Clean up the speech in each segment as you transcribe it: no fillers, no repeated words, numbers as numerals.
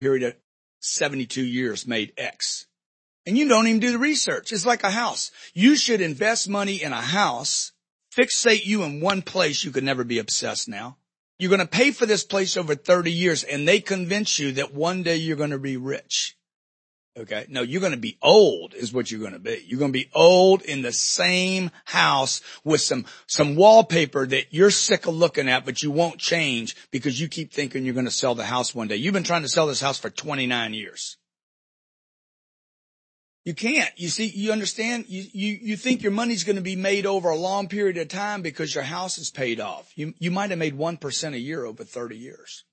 period of 72 years made X. And you don't even do the research. It's like a house. You should invest money in a house, fixate you in one place. You could never be obsessed now. You're going to pay for this place over 30 years, and they convince you that one day you're going to be rich. Okay? No, you're going to be old is what you're going to be. You're going to be old in the same house with some wallpaper that you're sick of looking at, but you won't change because you keep thinking you're going to sell the house one day. You've been trying to sell this house for 29 years. You can't. You see, you understand? You think your money's going to be made over a long period of time because your house is paid off. You might have made 1% a year over 30 years.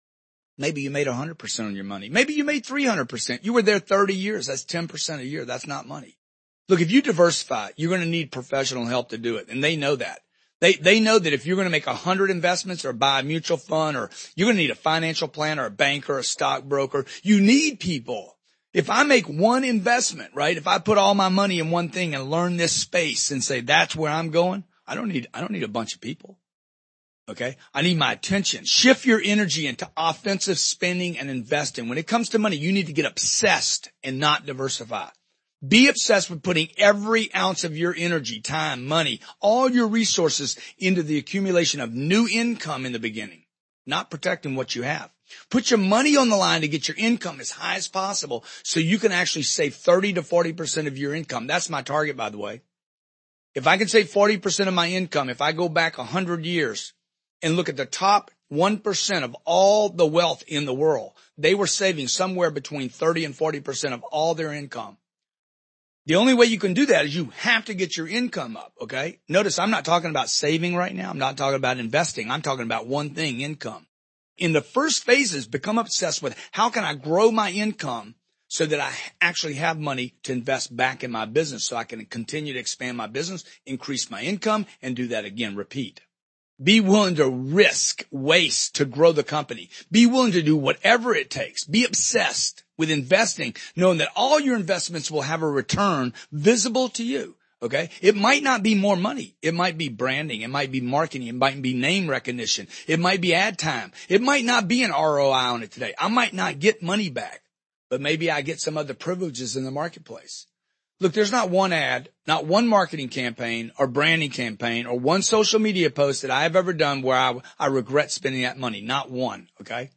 Maybe you made 100% on your money. Maybe you made 300%. You were there 30 years. That's 10% a year. That's not money. Look, if you diversify, you're going to need professional help to do it. And they know that. They know that if you're going to make 100 investments or buy a mutual fund, or you're going to need a financial planner, a banker, a stockbroker, you need people. If I make one investment, right? If I put all my money in one thing and learn this space and say that's where I'm going, I don't need a bunch of people. Okay? I need my attention. Shift your energy into offensive spending and investing. When it comes to money, you need to get obsessed and not diversify. Be obsessed with putting every ounce of your energy, time, money, all your resources into the accumulation of new income in the beginning, not protecting what you have. Put your money on the line to get your income as high as possible so you can actually save 30 to 40% of your income. That's my target, by the way. If I can save 40% of my income, if I go back 100 years and look at the top 1% of all the wealth in the world, they were saving somewhere between 30 and 40% of all their income. The only way you can do that is you have to get your income up, okay? Notice I'm not talking about saving right now. I'm not talking about investing. I'm talking about one thing, income. In the first phases, become obsessed with how can I grow my income so that I actually have money to invest back in my business so I can continue to expand my business, increase my income, and do that again, repeat. Be willing to risk, waste to grow the company. Be willing to do whatever it takes. Be obsessed with investing, knowing that all your investments will have a return visible to you. Okay? It might not be more money. It might be branding. It might be marketing. It might be name recognition. It might be ad time. It might not be an ROI on it today. I might not get money back, but maybe I get some other privileges in the marketplace. Look, there's not one ad, not one marketing campaign or branding campaign or one social media post that I have ever done where I regret spending that money. Not one. Okay?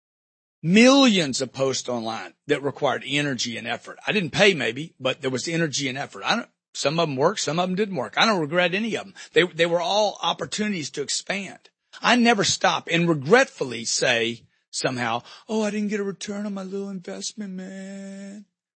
Millions of posts online that required energy and effort. I didn't pay maybe, but there was energy and effort. Some of them worked, some of them didn't work. I don't regret any of them. They were all opportunities to expand. I never stop and regretfully say somehow, oh, I didn't get a return on my little investment, man.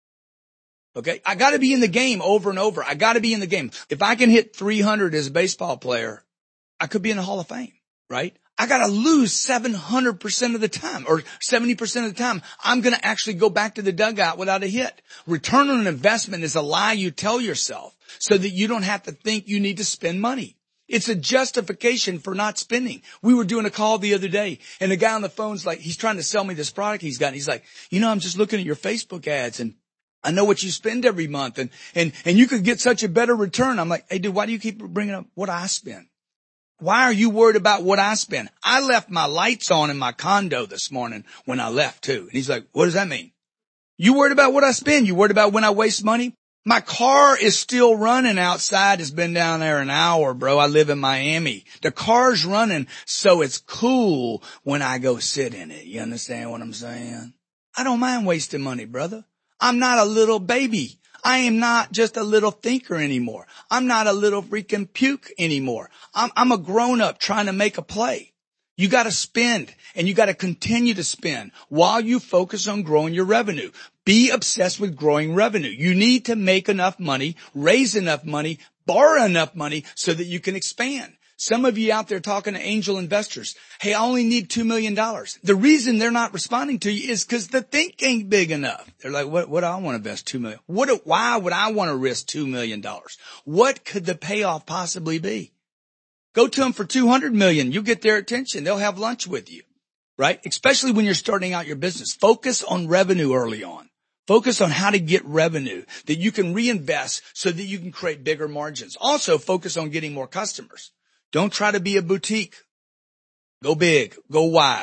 Okay. I got to be in the game over and over. I got to be in the game. If I can hit 300 as a baseball player, I could be in the Hall of Fame, right? I got to lose 700% of the time or 70% of the time. I'm going to actually go back to the dugout without a hit. Return on investment is a lie you tell yourself so that you don't have to think you need to spend money. It's a justification for not spending. We were doing a call the other day and the guy on the phone's like, he's trying to sell me this product he's got. And he's like, I'm just looking at your Facebook ads and I know what you spend every month and you could get such a better return. I'm like, hey dude, why do you keep bringing up what I spend? Why are you worried about what I spend? I left my lights on in my condo this morning when I left too. And he's like, what does that mean? You worried about what I spend? You worried about when I waste money? My car is still running outside. It's been down there an hour, bro. I live in Miami. The car's running, so it's cool when I go sit in it. You understand what I'm saying? I don't mind wasting money, brother. I'm not a little baby. I am not just a little thinker anymore. I'm not a little freaking puke anymore. I'm a grown up trying to make a play. You got to spend and you got to continue to spend while you focus on growing your revenue. Be obsessed with growing revenue. You need to make enough money, raise enough money, borrow enough money so that you can expand. Some of you out there talking to angel investors, hey, I only need $2 million. The reason they're not responding to you is because the think ain't big enough. They're like, what do I want to invest $2 million? Why would I want to risk $2 million? What could the payoff possibly be? Go to them for $200 million. You get their attention. They'll have lunch with you, right? Especially when you're starting out your business. Focus on revenue early on. Focus on how to get revenue that you can reinvest so that you can create bigger margins. Also, focus on getting more customers. Don't try to be a boutique. Go big. Go wide.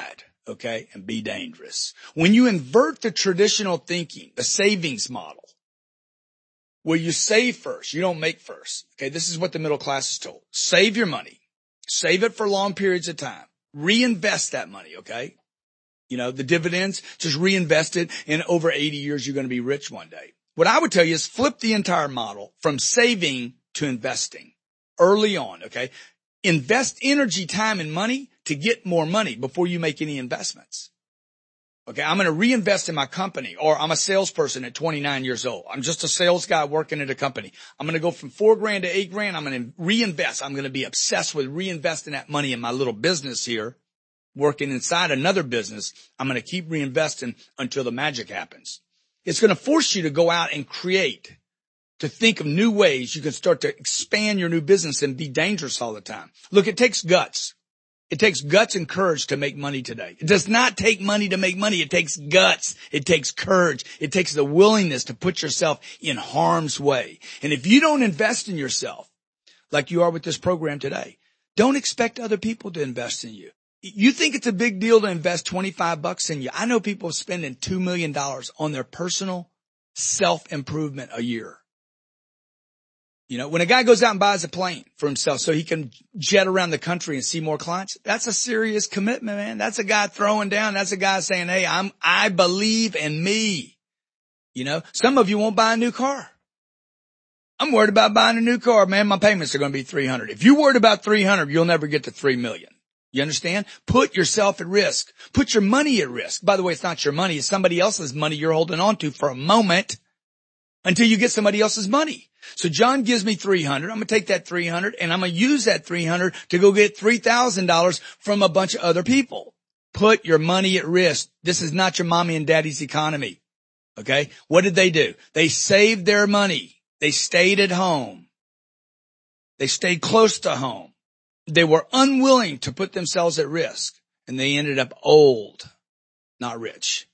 okay, and be dangerous. When you invert the traditional thinking, the savings model, where you save first, you don't make first. Okay, this is what the middle class is told. Save your money. Save it for long periods of time. Reinvest that money, okay? You know, the dividends, just reinvest it. In over 80 years, you're going to be rich one day. What I would tell you is flip the entire model from saving to investing early on, okay? Invest energy, time, and money to get more money before you make any investments. Okay, I'm going to reinvest in my company, or I'm a salesperson at 29 years old. I'm just a sales guy working at a company. I'm going to go from $4,000 to $8,000. I'm going to reinvest. I'm going to be obsessed with reinvesting that money in my little business here, working inside another business. I'm going to keep reinvesting until the magic happens. It's going to force you to go out and create, to think of new ways you can start to expand your new business and be dangerous all the time. Look, it takes guts. It takes guts and courage to make money today. It does not take money to make money. It takes guts. It takes courage. It takes the willingness to put yourself in harm's way. And if you don't invest in yourself, like you are with this program today, don't expect other people to invest in you. You think it's a big deal to invest $25 in you. I know people spending $2 million on their personal self-improvement a year. You know, when a guy goes out and buys a plane for himself so he can jet around the country and see more clients, that's a serious commitment, man. That's a guy throwing down. That's a guy saying, hey, I believe in me. You know, some of you won't buy a new car. I'm worried about buying a new car, man. My payments are going to be $300. If you're worried about $300, you'll never get to $3 million. You understand? Put yourself at risk. Put your money at risk. By the way, it's not your money. It's somebody else's money you're holding on to for a moment until you get somebody else's money. So John gives me $300. I'm going to take that $300 and I'm going to use that $300 to go get $3,000 from a bunch of other people. Put your money at risk. This is not your mommy and daddy's economy. Okay? What did they do? They saved their money. They stayed at home. They stayed close to home. They were unwilling to put themselves at risk, and they ended up old, not rich.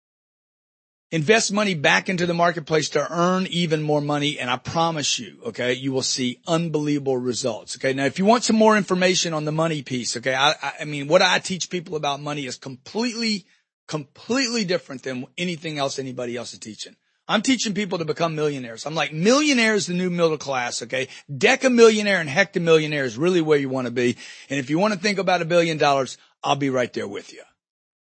Invest money back into the marketplace to earn even more money, and I promise you, okay, you will see unbelievable results. Okay, now if you want some more information on the money piece, okay, I mean, what I teach people about money is completely different than anything else anybody else is teaching. I'm teaching people to become millionaires. I'm like, millionaire is the new middle class, okay? Decamillionaire and hectamillionaire is really where you want to be. And if you want to think about $1 billion, I'll be right there with you.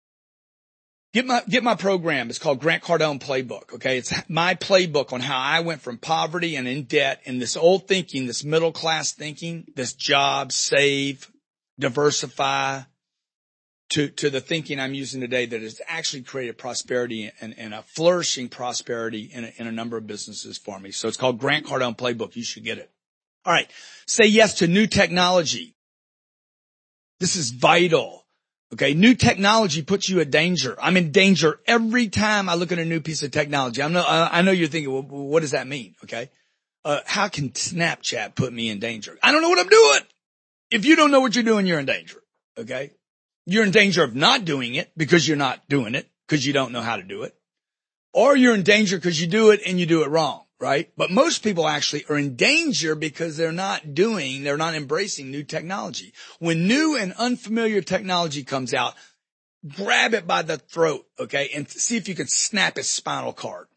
Get my program. It's called Grant Cardone Playbook, okay? It's my playbook on how I went from poverty and in debt and this old thinking, this middle class thinking, this job, save, diversify, to the thinking I'm using today that has actually created prosperity and a flourishing prosperity in a number of businesses for me. So it's called Grant Cardone Playbook. You should get it. All right. Say yes to new technology. This is vital. Okay. New technology puts you in danger. I'm in danger every time I look at a new piece of technology. I know you're thinking, well, what does that mean? Okay. How can Snapchat put me in danger? I don't know what I'm doing. If you don't know what you're doing, you're in danger. Okay. You're in danger of not doing it because you're not doing it because you don't know how to do it. Or you're in danger because you do it and you do it wrong, right? But most people actually are in danger because they're not embracing new technology. When new and unfamiliar technology comes out, grab it by the throat, okay, and see if you can snap its spinal cord.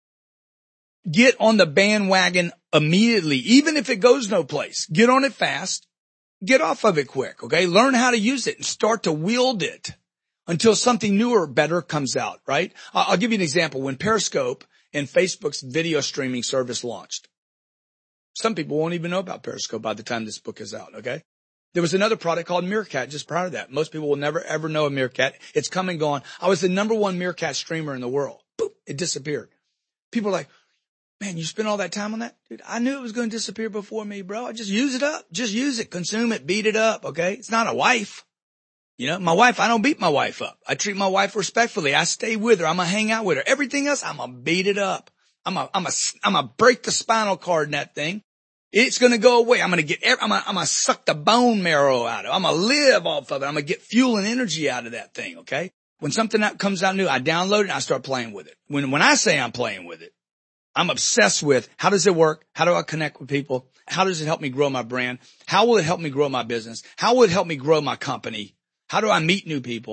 Get on the bandwagon immediately, even if it goes no place. Get on it fast. Get off of it quick, okay? Learn how to use it and start to wield it until something newer, better comes out, right? I'll give you an example. When Periscope and Facebook's video streaming service launched, some people won't even know about Periscope by the time this book is out, okay? There was another product called Meerkat just prior to that. Most people will never, ever know of Meerkat. It's come and gone. I was the #1 Meerkat streamer in the world. Boop, it disappeared. People are like, man, you spent all that time on that? Dude, I knew it was going to disappear before me, bro. I just use it up. Just use it. Consume it. Beat it up. Okay. It's not a wife. You know, my wife, I don't beat my wife up. I treat my wife respectfully. I stay with her. I'm going to hang out with her. Everything else, I'm going to beat it up. I'm going to break the spinal cord in that thing. It's going to go away. I'm going to suck the bone marrow out of it. I'm going to live off of it. I'm going to get fuel and energy out of that thing. Okay. When something comes out new, I download it and I start playing with it. When I say I'm playing with it, I'm obsessed with how does it work? How do I connect with people? How does it help me grow my brand? How will it help me grow my business? How will it help me grow my company? How do I meet new people?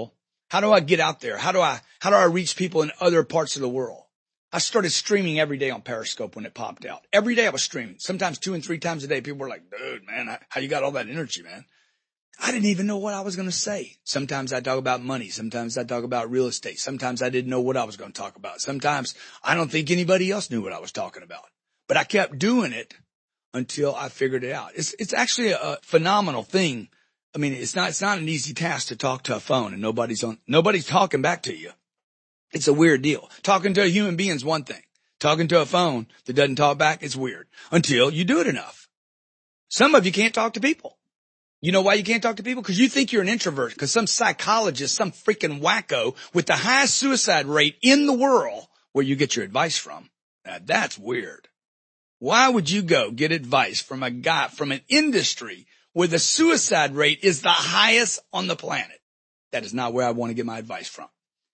How do I get out there? How do I reach people in other parts of the world? I started streaming every day on Periscope when it popped out. Every day I was streaming, sometimes 2 and 3 times a day. People were like, dude, man, how you got all that energy, man? I didn't even know what I was going to say. Sometimes I talk about money. Sometimes I talk about real estate. Sometimes I didn't know what I was going to talk about. Sometimes I don't think anybody else knew what I was talking about, but I kept doing it until I figured it out. It's actually a phenomenal thing. I mean, it's not an easy task to talk to a phone and nobody's talking back to you. It's a weird deal. Talking to a human being is one thing. Talking to a phone that doesn't talk back is weird until you do it enough. Some of you can't talk to people. You know why you can't talk to people? Because you think you're an introvert, because some psychologist, some freaking wacko with the highest suicide rate in the world where you get your advice from. Now, that's weird. Why would you go get advice from a guy from an industry where the suicide rate is the highest on the planet? That is not where I want to get my advice from.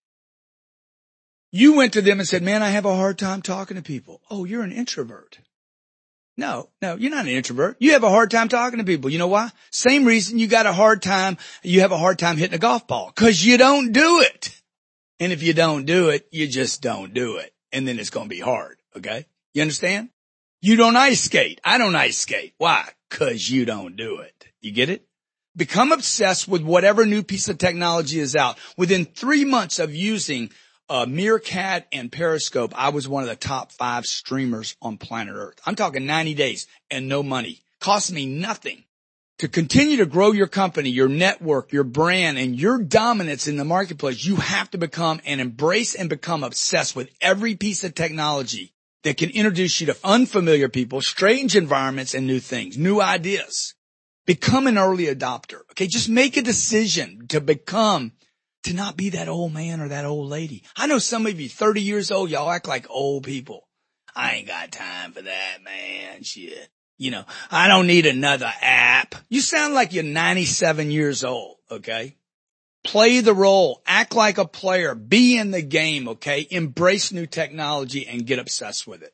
You went to them and said, man, I have a hard time talking to people. Oh, you're an introvert. No, you're not an introvert. You have a hard time talking to people. You know why? Same reason you have a hard time hitting a golf ball, because you don't do it. And if you don't do it, you just don't do it. And then it's going to be hard. Okay. You understand? You don't ice skate. I don't ice skate. Why? Because you don't do it. You get it? Become obsessed with whatever new piece of technology is out. Within 3 months of using Meerkat and Periscope, I was one of the top 5 streamers on planet Earth. I'm talking 90 days and no money. Cost me nothing. To continue to grow your company, your network, your brand, and your dominance in the marketplace, you have to become and embrace and become obsessed with every piece of technology that can introduce you to unfamiliar people, strange environments, and new things, new ideas. Become an early adopter. Okay, just make a decision to not be that old man or that old lady. I know some of you 30 years old, y'all act like old people. I ain't got time for that, man. Shit. You know, I don't need another app. You sound like you're 97 years old, okay? Play the role. Act like a player. Be in the game, okay? Embrace new technology and get obsessed with it.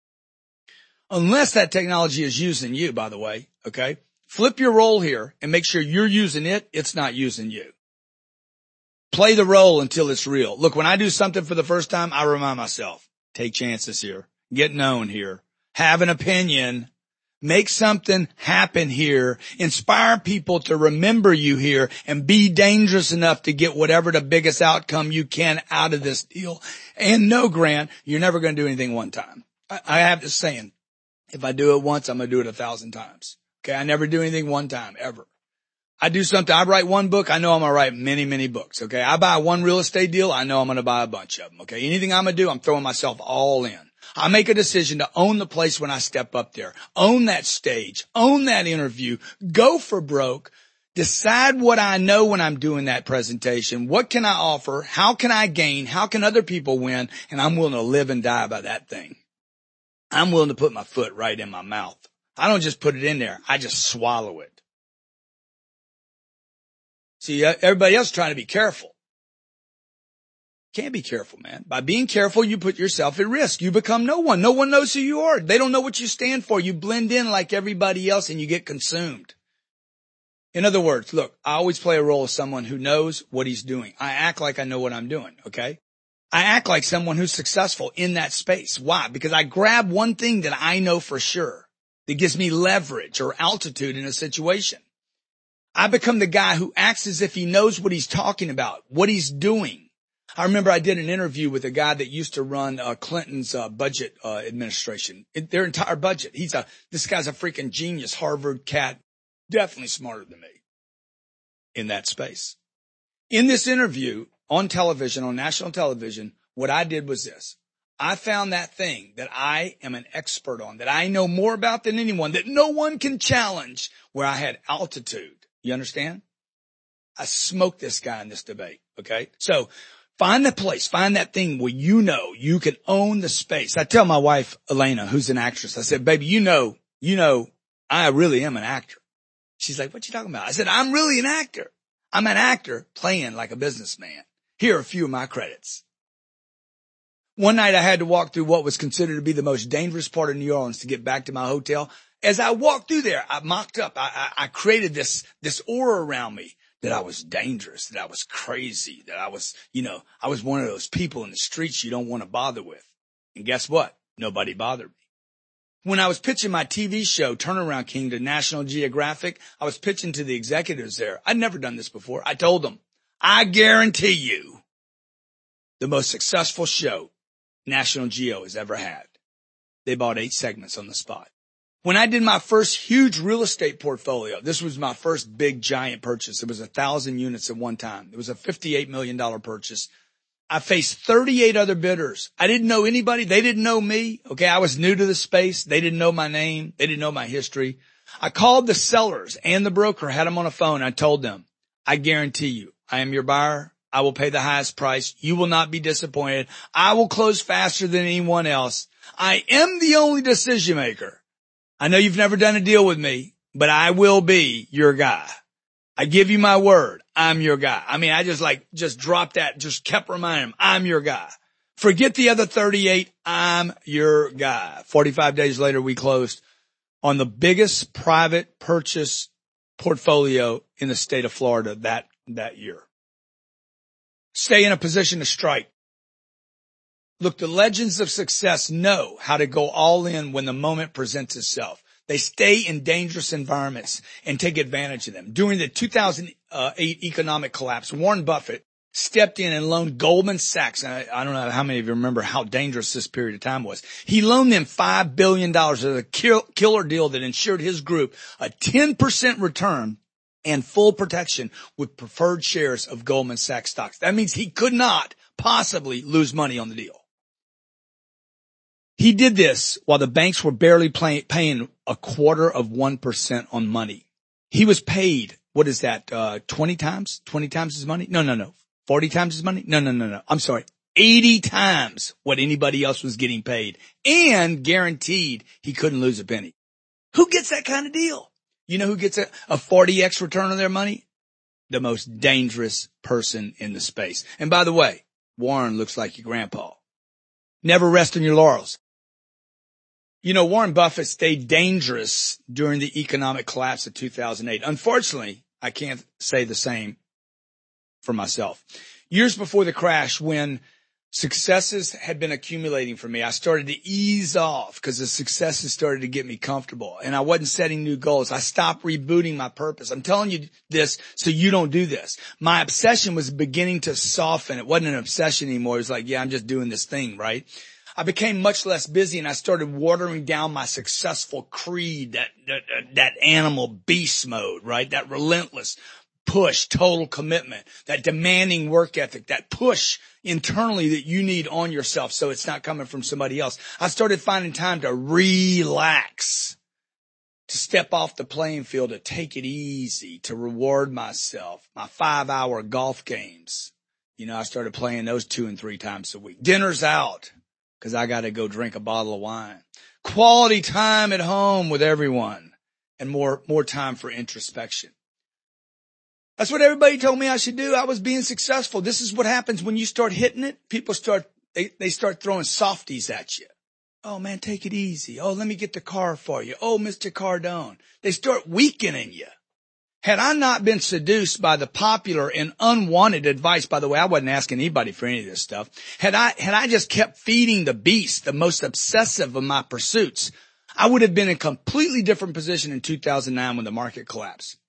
Unless that technology is using you, by the way, okay? Flip your role here and make sure you're using it. It's not using you. Play the role until it's real. Look, when I do something for the first time, I remind myself, take chances here, get known here, have an opinion, make something happen here, inspire people to remember you here, and be dangerous enough to get whatever the biggest outcome you can out of this deal. And no, Grant, you're never going to do anything one time. I have this saying, if I do it once, I'm going to do it 1,000 times. Okay, I never do anything one time, ever. I do something, I write one book, I know I'm going to write many, many books, okay? I buy one real estate deal, I know I'm going to buy a bunch of them, okay? Anything I'm going to do, I'm throwing myself all in. I make a decision to own the place when I step up there, own that stage, own that interview, go for broke, decide what I know when I'm doing that presentation, what can I offer, how can I gain, how can other people win, and I'm willing to live and die by that thing. I'm willing to put my foot right in my mouth. I don't just put it in there, I just swallow it. See, everybody else is trying to be careful. Can't be careful, man. By being careful, you put yourself at risk. You become no one. No one knows who you are. They don't know what you stand for. You blend in like everybody else and you get consumed. In other words, look, I always play a role of someone who knows what he's doing. I act like I know what I'm doing, okay? I act like someone who's successful in that space. Why? Because I grab one thing that I know for sure that gives me leverage or altitude in a situation. I become the guy who acts as if he knows what he's talking about, what he's doing. I remember I did an interview with a guy that used to run Clinton's budget administration, their entire budget. This guy's a freaking genius, Harvard cat, definitely smarter than me in that space. In this interview on television, on national television, what I did was this. I found that thing that I am an expert on, that I know more about than anyone, that no one can challenge, where I had altitude. You understand? I smoked this guy in this debate. Okay. So find the place, find that thing where you know you can own the space. I tell my wife, Elena, who's an actress, I said, baby, you know, I really am an actor. She's like, what you talking about? I said, I'm really an actor. I'm an actor playing like a businessman. Here are a few of my credits. One night I had to walk through what was considered to be the most dangerous part of New Orleans to get back to my hotel. As I walked through there, I mocked up. I created this aura around me that I was dangerous, that I was crazy, that I was, I was one of those people in the streets you don't want to bother with. And guess what? Nobody bothered me. When I was pitching my TV show, Turnaround King, to National Geographic, I was pitching to the executives there. I'd never done this before. I told them, I guarantee you the most successful show National Geo has ever had. They bought 8 segments on the spot. When I did my first huge real estate portfolio, this was my first big giant purchase. It was 1,000 units at one time. It was a $58 million purchase. I faced 38 other bidders. I didn't know anybody. They didn't know me. Okay. I was new to the space. They didn't know my name. They didn't know my history. I called the sellers and the broker, had them on a phone. I told them, I guarantee you, I am your buyer. I will pay the highest price. You will not be disappointed. I will close faster than anyone else. I am the only decision maker. I know you've never done a deal with me, but I will be your guy. I give you my word. I'm your guy. I mean, I just dropped that, just kept reminding him, I'm your guy. Forget the other 38. I'm your guy. 45 days later, we closed on the biggest private purchase portfolio in the state of Florida that year. Stay in a position to strike. Look, the legends of success know how to go all in when the moment presents itself. They stay in dangerous environments and take advantage of them. During the 2008 economic collapse, Warren Buffett stepped in and loaned Goldman Sachs. And I don't know how many of you remember how dangerous this period of time was. He loaned them $5 billion as a killer deal that ensured his group a 10% return and full protection with preferred shares of Goldman Sachs stocks. That means he could not possibly lose money on the deal. He did this while the banks were barely paying 0.25% on money. He was paid, what is that, 20 times? 20 times his money? No. 40 times his money? No. I'm sorry. 80 times what anybody else was getting paid and guaranteed he couldn't lose a penny. Who gets that kind of deal? You know who gets a 40x return on their money? The most dangerous person in the space. And by the way, Warren looks like your grandpa. Never rest on your laurels. You know, Warren Buffett stayed dangerous during the economic collapse of 2008. Unfortunately, I can't say the same for myself. Years before the crash, when successes had been accumulating for me, I started to ease off because the successes started to get me comfortable and I wasn't setting new goals. I stopped rebooting my purpose. I'm telling you this so you don't do this. My obsession was beginning to soften. It wasn't an obsession anymore. It was like, yeah, I'm just doing this thing, right? I became much less busy and I started watering down my successful creed, that animal beast mode, right? That relentless push, total commitment, that demanding work ethic, that push internally that you need on yourself so it's not coming from somebody else. I started finding time to relax, to step off the playing field, to take it easy, to reward myself. My 5-hour golf games, I started playing those 2 and 3 times a week. Dinner's out because I got to go drink a bottle of wine. Quality time at home with everyone and more time for introspection. That's what everybody told me I should do. I was being successful. This is what happens when you start hitting it. People they start throwing softies at you. Oh man, take it easy. Oh, let me get the car for you. Oh, Mr. Cardone. They start weakening you. Had I not been seduced by the popular and unwanted advice, by the way, I wasn't asking anybody for any of this stuff. Had I just kept feeding the beast, the most obsessive of my pursuits, I would have been in a completely different position in 2009 when the market collapsed.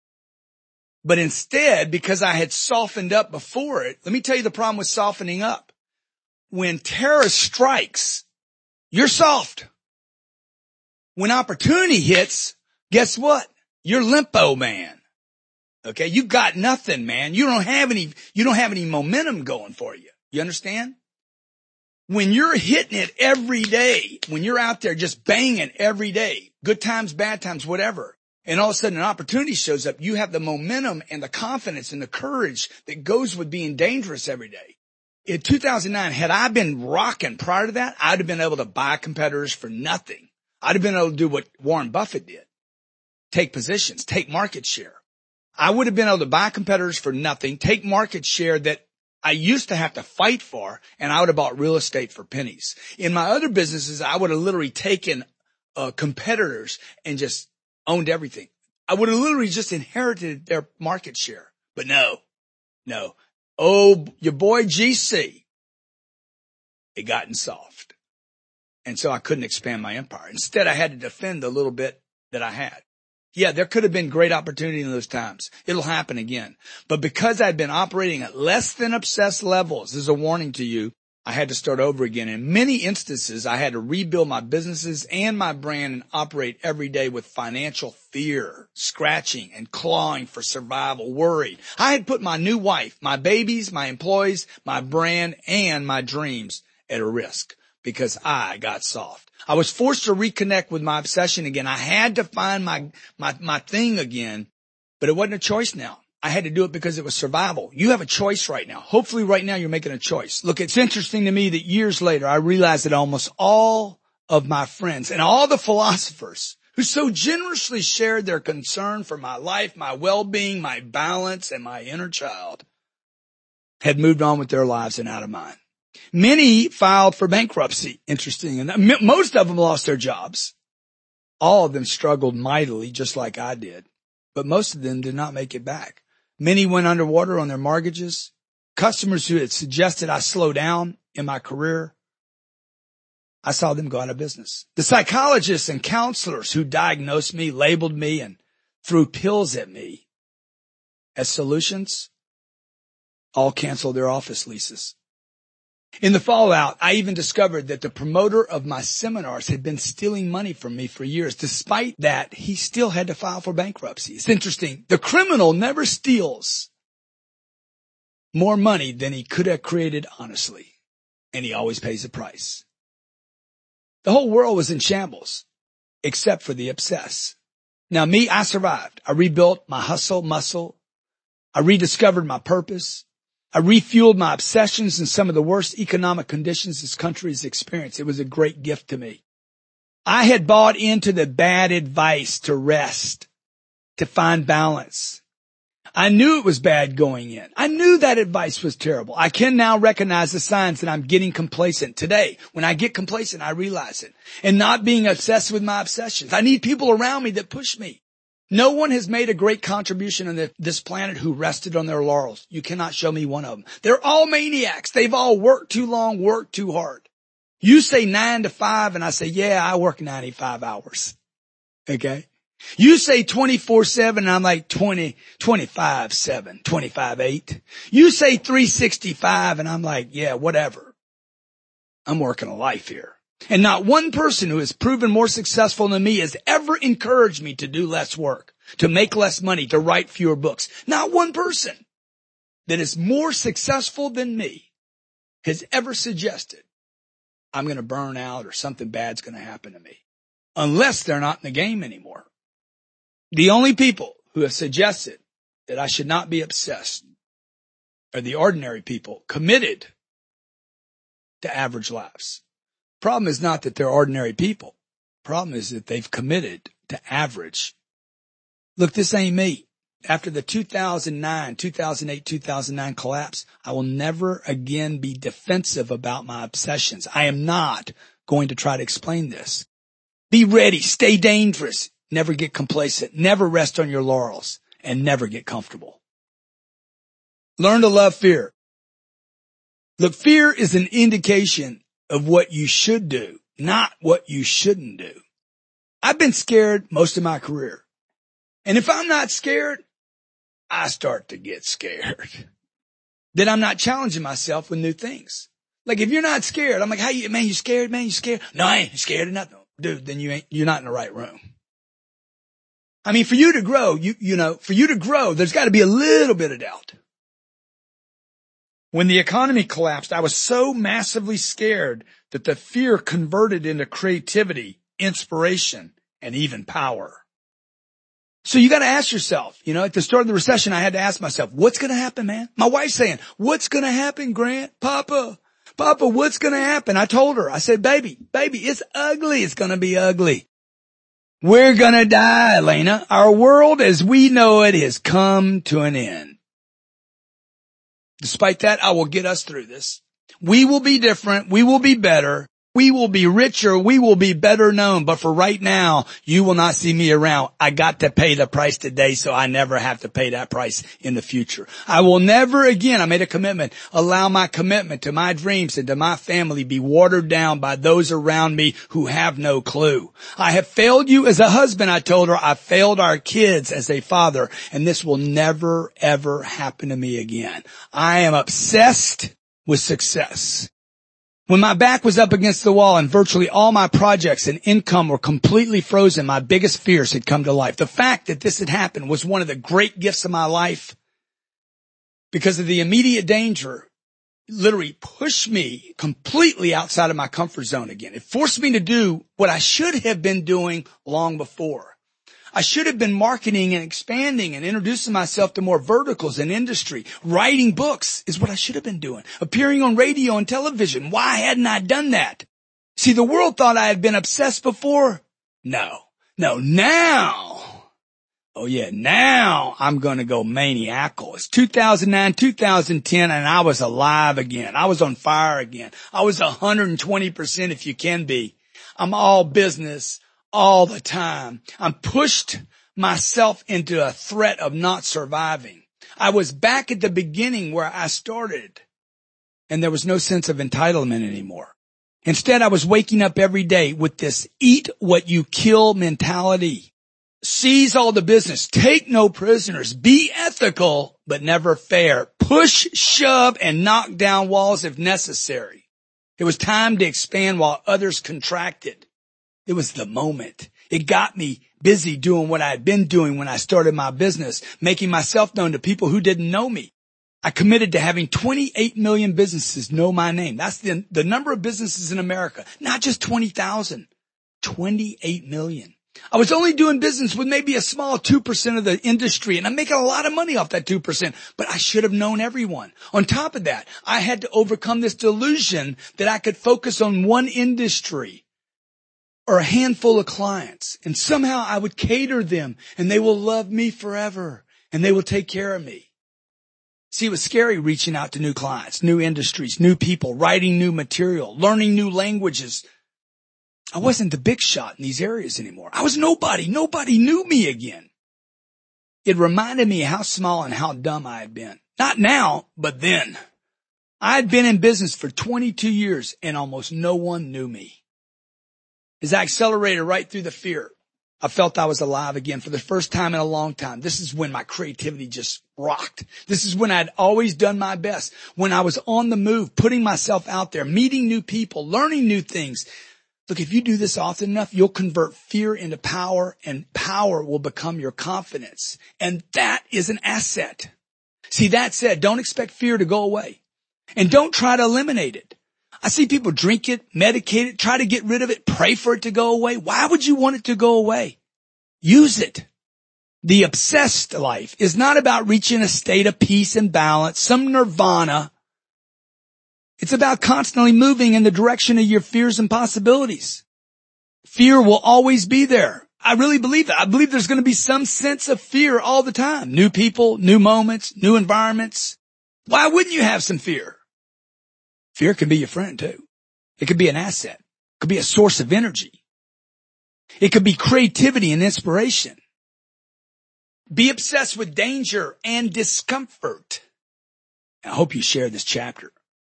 But instead, because I had softened up before it, let me tell you the problem with softening up. When terror strikes, you're soft. When opportunity hits, guess what? You're limpo, man. Okay. You got nothing, man. You don't have any momentum going for you. You understand? When you're hitting it every day, when you're out there just banging every day, good times, bad times, whatever, and all of a sudden an opportunity shows up, you have the momentum and the confidence and the courage that goes with being dangerous every day. In 2009, had I been rocking prior to that, I'd have been able to buy competitors for nothing. I'd have been able to do what Warren Buffett did. Take positions, take market share. I would have been able to buy competitors for nothing, take market share that I used to have to fight for, and I would have bought real estate for pennies. In my other businesses, I would have literally taken competitors and just owned everything. I would have literally just inherited their market share But no. Oh, your boy GC, it gotten soft. And so I couldn't expand my empire. Instead, I had to defend the little bit that I had. Yeah, there could have been great opportunity in those times. It'll happen again. But because I'd been operating at less than obsessed levels, this is a warning to you, I had to start over again. In many instances, I had to rebuild my businesses and my brand and operate every day with financial fear, scratching and clawing for survival, worried. I had put my new wife, my babies, my employees, my brand, and my dreams at a risk because I got soft. I was forced to reconnect with my obsession again. I had to find my thing again, but it wasn't a choice now. I had to do it because it was survival. You have a choice right now. Hopefully right now you're making a choice. Look, it's interesting to me that years later, I realized that almost all of my friends and all the philosophers who so generously shared their concern for my life, my well-being, my balance, and my inner child had moved on with their lives and out of mine. Many filed for bankruptcy, interesting. And most of them lost their jobs. All of them struggled mightily, just like I did. But most of them did not make it back. Many went underwater on their mortgages. Customers who had suggested I slow down in my career, I saw them go out of business. The psychologists and counselors who diagnosed me, labeled me, and threw pills at me as solutions all canceled their office leases. In the fallout, I even discovered that the promoter of my seminars had been stealing money from me for years. Despite that, he still had to file for bankruptcy. It's interesting. The criminal never steals more money than he could have created honestly, and he always pays a price. The whole world was in shambles, except for the obsessed. Now me, I survived. I rebuilt my hustle muscle. I rediscovered my purpose. I refueled my obsessions in some of the worst economic conditions this country has experienced. It was a great gift to me. I had bought into the bad advice to rest, to find balance. I knew it was bad going in. I knew that advice was terrible. I can now recognize the signs that I'm getting complacent. Today, when I get complacent, I realize it. And not being obsessed with my obsessions. I need people around me that push me. No one has made a great contribution on this planet who rested on their laurels. You cannot show me one of them. They're all maniacs. They've all worked too long, worked too hard. You say 9 to 5 and I say, yeah, I work 95 hours. Okay. You say 24/7 and I'm like 25/7, 25/8. You say 365 and I'm like, yeah, whatever. I'm working a life here. And not one person who has proven more successful than me has ever encouraged me to do less work, to make less money, to write fewer books. Not one person that is more successful than me has ever suggested I'm going to burn out or something bad's going to happen to me, unless they're not in the game anymore. The only people who have suggested that I should not be obsessed are the ordinary people committed to average lives. Problem is not that they're ordinary people. Problem is that they've committed to average. Look, this ain't me. After the 2008, 2009 collapse, I will never again be defensive about my obsessions. I am not going to try to explain this. Be ready. Stay dangerous. Never get complacent. Never rest on your laurels. And never get comfortable. Learn to love fear. Look, fear is an indication of what you should do, not what you shouldn't do. I've been scared most of my career. And if I'm not scared, I start to get scared. Then I'm not challenging myself with new things. Like if you're not scared, I'm like, hey, man, you scared, man, you scared? No, I ain't scared of nothing. Dude, then you're not in the right room. I mean, for you to grow, for you to grow, there's got to be a little bit of doubt. When the economy collapsed, I was so massively scared that the fear converted into creativity, inspiration, and even power. So you got to ask yourself, at the start of the recession, I had to ask myself, what's going to happen, man? My wife's saying, what's going to happen, Grant? Papa, what's going to happen? I told her, I said, baby, it's ugly. It's going to be ugly. We're going to die, Elena. Our world as we know it has come to an end. Despite that, I will get us through this. We will be different. We will be better. We will be richer. We will be better known. But for right now, you will not see me around. I got to pay the price today, so I never have to pay that price in the future. I will never again, I made a commitment, allow my commitment to my dreams and to my family be watered down by those around me who have no clue. I have failed you as a husband, I told her. I failed our kids as a father, and this will never, ever happen to me again. I am obsessed with success. When my back was up against the wall and virtually all my projects and income were completely frozen, my biggest fears had come to life. The fact that this had happened was one of the great gifts of my life because of the immediate danger. Literally pushed me completely outside of my comfort zone again. It forced me to do what I should have been doing long before. I should have been marketing and expanding and introducing myself to more verticals in industry. Writing books is what I should have been doing. Appearing on radio and television. Why hadn't I done that? See, the world thought I had been obsessed before. No, now. Oh yeah, now I'm going to go maniacal. It's 2009, 2010, and I was alive again. I was on fire again. I was 120% if you can be. I'm all business all the time. I'm pushed myself into a threat of not surviving. I was back at the beginning where I started, and there was no sense of entitlement anymore. Instead, I was waking up every day with this eat what you kill mentality. Seize all the business. Take no prisoners. Be ethical, but never fair. Push, shove, and knock down walls if necessary. It was time to expand while others contracted. It was the moment. It got me busy doing what I had been doing when I started my business, making myself known to people who didn't know me. I committed to having 28 million businesses know my name. That's the number of businesses in America, not just 20,000, 28 million. I was only doing business with maybe a small 2% of the industry, and I'm making a lot of money off that 2%, but I should have known everyone. On top of that, I had to overcome this delusion that I could focus on one industry or a handful of clients, and somehow I would cater them, and they will love me forever, and they will take care of me. See, it was scary reaching out to new clients, new industries, new people, writing new material, learning new languages. I wasn't the big shot in these areas anymore. I was nobody. Nobody knew me again. It reminded me how small and how dumb I had been. Not now, but then. I had been in business for 22 years, and almost no one knew me. As I accelerated right through the fear, I felt I was alive again for the first time in a long time. This is when my creativity just rocked. This is when I'd always done my best. When I was on the move, putting myself out there, meeting new people, learning new things. Look, if you do this often enough, you'll convert fear into power, and power will become your confidence. And that is an asset. See, that said, don't expect fear to go away. And don't try to eliminate it. I see people drink it, medicate it, try to get rid of it, pray for it to go away. Why would you want it to go away? Use it. The obsessed life is not about reaching a state of peace and balance, some nirvana. It's about constantly moving in the direction of your fears and possibilities. Fear will always be there. I really believe that. I believe there's going to be some sense of fear all the time. New people, new moments, new environments. Why wouldn't you have some fear? Fear can be your friend too. It could be an asset. It could be a source of energy. It could be creativity and inspiration. Be obsessed with danger and discomfort. I hope you share this chapter.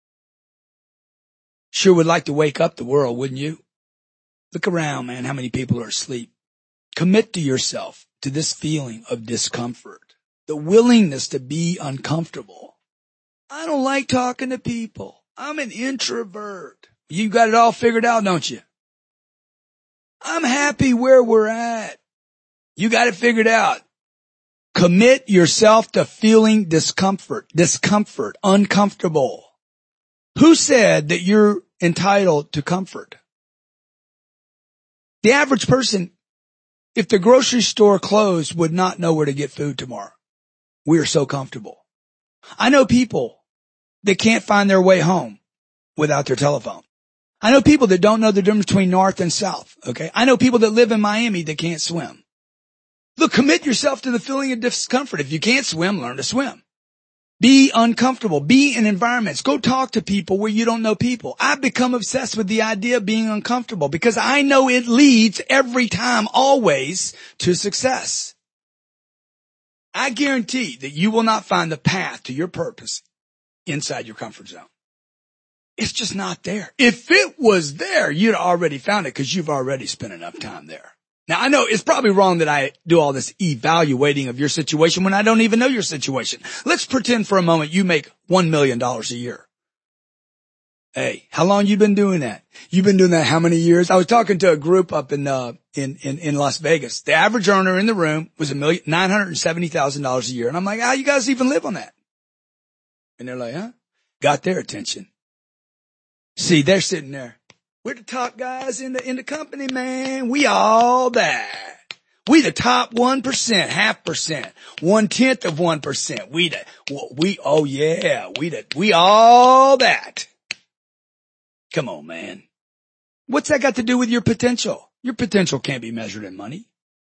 Sure would like to wake up the world, wouldn't you? Look around, man, how many people are asleep. Commit to yourself to this feeling of discomfort, the willingness to be uncomfortable. I don't like talking to people. I'm an introvert. You got it all figured out, don't you? I'm happy where we're at. You got it figured out. Commit yourself to feeling discomfort, uncomfortable. Who said that you're entitled to comfort? The average person, if the grocery store closed, would not know where to get food tomorrow. We are so comfortable. I know people that can't find their way home without their telephone. I know people that don't know the difference between north and south, okay? I know people that live in Miami that can't swim. Look, commit yourself to the feeling of discomfort. If you can't swim, learn to swim. Be uncomfortable. Be in environments. Go talk to people where you don't know people. I've become obsessed with the idea of being uncomfortable because I know it leads every time, always, to success. I guarantee that you will not find the path to your purpose inside your comfort zone. It's just not there. If it was there, you'd already found it because you've already spent enough time there. Now, I know it's probably wrong that I do all this evaluating of your situation when I don't even know your situation. Let's pretend for a moment you make $1 million a year. Hey, how long you been doing that? You've been doing that how many years? I was talking to a group up in Las Vegas. The average earner in the room was $970,000 a year. And I'm like, how you guys even live on that? And they're like, huh? Got their attention. See, they're sitting there. We're the top guys in the company, man. We all that. We the top 1%, 0.5%, 1/10 of 1%. We all that. Come on, man. What's that got to do with your potential? Your potential can't be measured in money.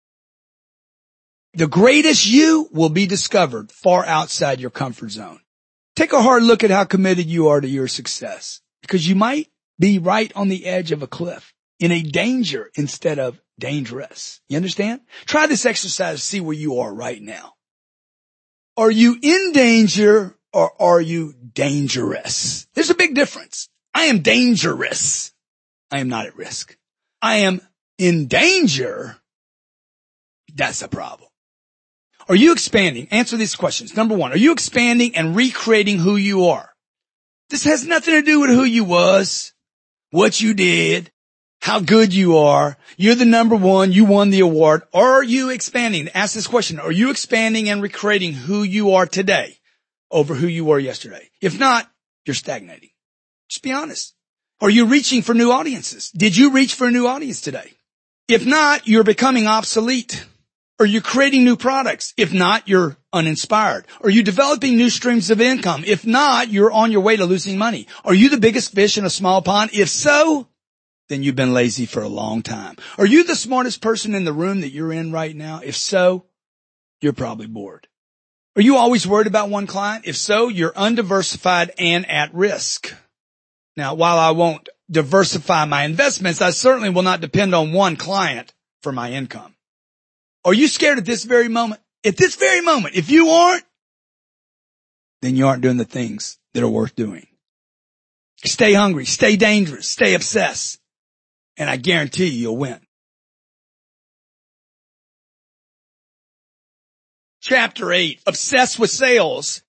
The greatest you will be discovered far outside your comfort zone. Take a hard look at how committed you are to your success, because you might be right on the edge of a cliff in a danger instead of dangerous. You understand? Try this exercise to see where you are right now. Are you in danger or are you dangerous? There's a big difference. I am dangerous. I am not at risk. I am in danger. That's a problem. Are you expanding? Answer these questions. Number one, are you expanding and recreating who you are? This has nothing to do with who you was, what you did, how good you are. You're the number one. You won the award. Are you expanding? Ask this question. Are you expanding and recreating who you are today over who you were yesterday? If not, you're stagnating. Just be honest. Are you reaching for new audiences? Did you reach for a new audience today? If not, you're becoming obsolete. Are you creating new products? If not, you're uninspired. Are you developing new streams of income? If not, you're on your way to losing money. Are you the biggest fish in a small pond? If so, then you've been lazy for a long time. Are you the smartest person in the room that you're in right now? If so, you're probably bored. Are you always worried about one client? If so, you're undiversified and at risk. Now, while I won't diversify my investments, I certainly will not depend on one client for my income. Are you scared at this very moment? At this very moment, if you aren't, then you aren't doing the things that are worth doing. Stay hungry, stay dangerous, stay obsessed, and I guarantee you'll win. Chapter 8, obsessed with sales.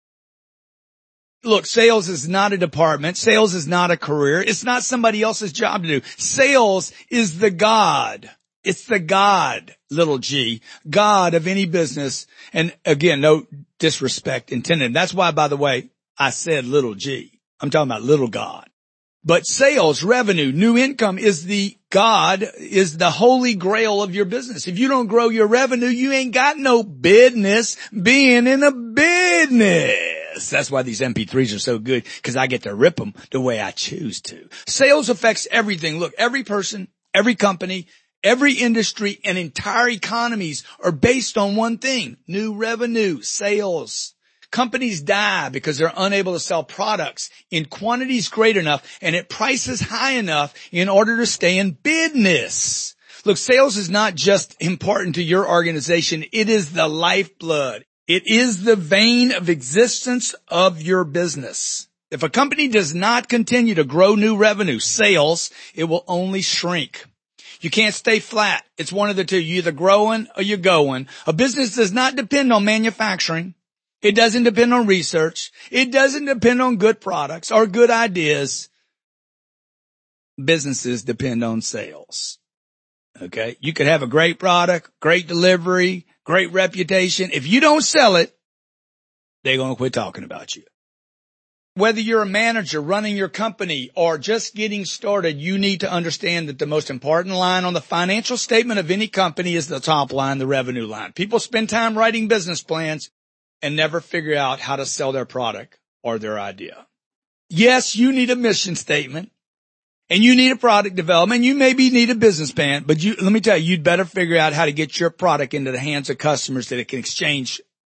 Look, sales is not a department. Sales is not a career. It's not somebody else's job to do. Sales is the God. It's the God, little g, God of any business. And again, no disrespect intended. That's why, by the way, I said little g. I'm talking about little God. But sales, revenue, new income is the God, is the holy grail of your business. If you don't grow your revenue, you ain't got no business being in a business. That's why these MP3s are so good, because I get to rip them the way I choose to. Sales affects everything. Look, every person, every company, every industry and entire economies are based on one thing: new revenue, sales. Companies die because they're unable to sell products in quantities great enough and at prices high enough in order to stay in business. Look, sales is not just important to your organization. It is the lifeblood. It is the vein of existence of your business. If a company does not continue to grow new revenue, sales, it will only shrink. You can't stay flat. It's one of the two. You're either growing or you're going. A business does not depend on manufacturing. It doesn't depend on research. It doesn't depend on good products or good ideas. Businesses depend on sales. Okay? You could have a great product, great delivery, great reputation. If you don't sell it, they're going to quit talking about you. Whether you're a manager running your company or just getting started, you need to understand that the most important line on the financial statement of any company is the top line, the revenue line. People spend time writing business plans and never figure out how to sell their product or their idea. Yes, you need a mission statement and you need a product development. You maybe need a business plan, but let me tell you, you'd better figure out how to get your product into the hands of customers that it can exchange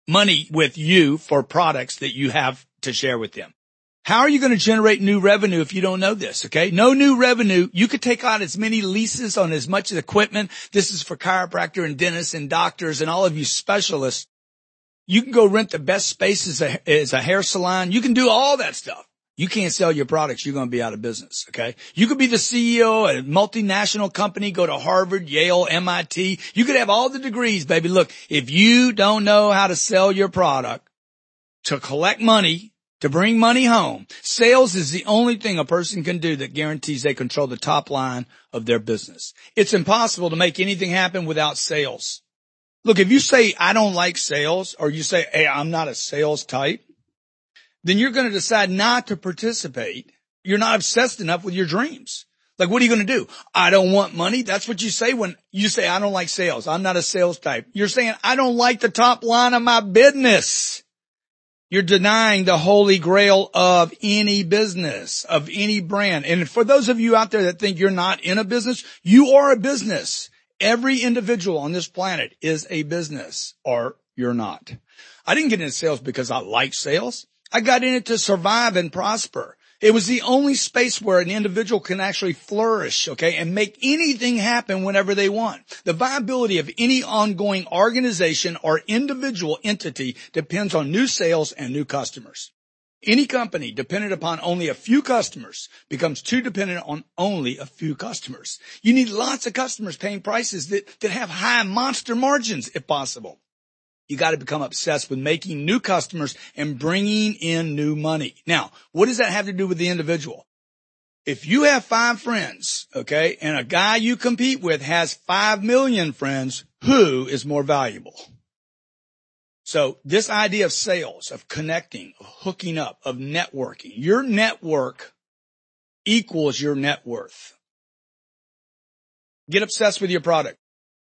money with you for products that you have to share with them. How are you going to generate new revenue if you don't know this? Okay. No new revenue. You could take on as many leases on as much equipment. This is for chiropractor and dentists and doctors and all of you specialists. You can go rent the best space as a hair salon. You can do all that stuff. You can't sell your products. You're going to be out of business. Okay. You could be the CEO of a multinational company, go to Harvard, Yale, MIT. You could have all the degrees, baby. Look, if you don't know how to sell your product to collect money, to bring money home, sales is the only thing a person can do that guarantees they control the top line of their business. It's impossible to make anything happen without sales. Look, if you say, I don't like sales, or you say, hey, I'm not a sales type, then you're going to decide not to participate. You're not obsessed enough with your dreams. Like, what are you going to do? I don't want money. That's what you say when you say, I don't like sales. I'm not a sales type. You're saying, I don't like the top line of my business. You're denying the holy grail of any business, of any brand. And for those of you out there that think you're not in a business, you are a business. Every individual on this planet is a business, or you're not. I didn't get into sales because I like sales. I got in it to survive and prosper. It was the only space where an individual can actually flourish, okay, and make anything happen whenever they want. The viability of any ongoing organization or individual entity depends on new sales and new customers. Any company dependent upon only a few customers becomes too dependent on only a few customers. You need lots of customers paying prices that have high monster margins if possible. You got to become obsessed with making new customers and bringing in new money. Now, what does that have to do with the individual? If you have 5 friends, okay, and a guy you compete with has 5 million friends, who is more valuable? So this idea of sales, of connecting, of hooking up, of networking, your network equals your net worth. Get obsessed with your product.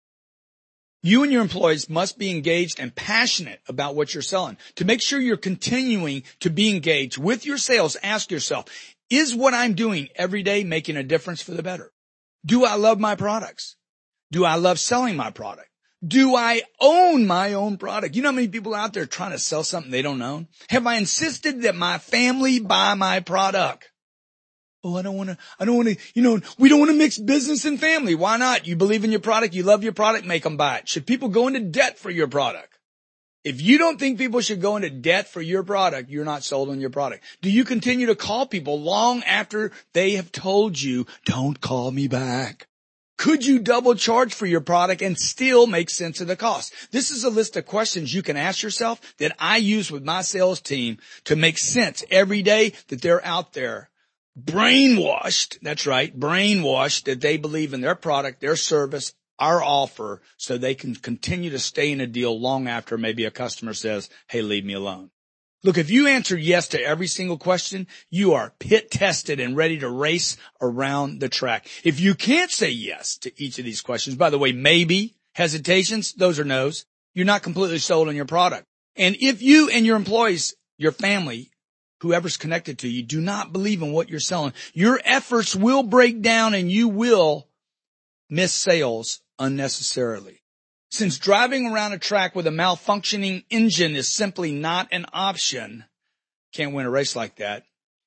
You and your employees must be engaged and passionate about what you're selling. To make sure you're continuing to be engaged with your sales, ask yourself, is what I'm doing every day making a difference for the better? Do I love my products? Do I love selling my product? Do I own my own product? You know how many people out there trying to sell something they don't own? Have I insisted that my family buy my product? Oh, I don't want to, we don't want to mix business and family. Why not? You believe in your product. You love your product. Make them buy it. Should people go into debt for your product? If you don't think people should go into debt for your product, you're not sold on your product. Do you continue to call people long after they have told you, don't call me back? Could you double charge for your product and still make sense of the cost? This is a list of questions you can ask yourself that I use with my sales team to make sense every day that they're out there brainwashed. That's right. Brainwashed that they believe in their product, their service, our offer, so they can continue to stay in a deal long after maybe a customer says, hey, leave me alone. Look, if you answer yes to every single question, you are pit tested and ready to race around the track. If you can't say yes to each of these questions, by the way, maybe, hesitations, those are no's, you're not completely sold on your product. And if you and your employees, your family, whoever's connected to you, do not believe in what you're selling, your efforts will break down and you will miss sales unnecessarily. Since driving around a track with a malfunctioning engine is simply not an option, can't win a race like that,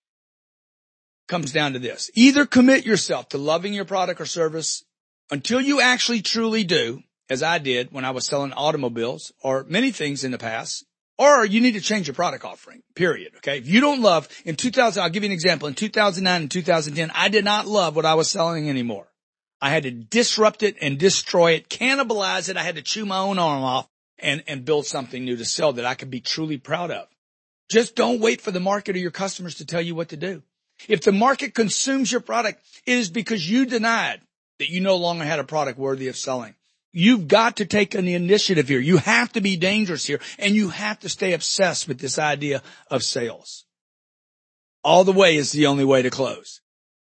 comes down to this. Either commit yourself to loving your product or service until you actually truly do, as I did when I was selling automobiles or many things in the past, or you need to change your product offering, period. Okay. If you don't love, in 2000, I'll give you an example. In 2009 and 2010, I did not love what I was selling anymore. I had to disrupt it and destroy it, cannibalize it. I had to chew my own arm off and build something new to sell that I could be truly proud of. Just don't wait for the market or your customers to tell you what to do. If the market consumes your product, it is because you denied that you no longer had a product worthy of selling. You've got to take an initiative here. You have to be dangerous here, and you have to stay obsessed with this idea of sales. All the way is the only way to close.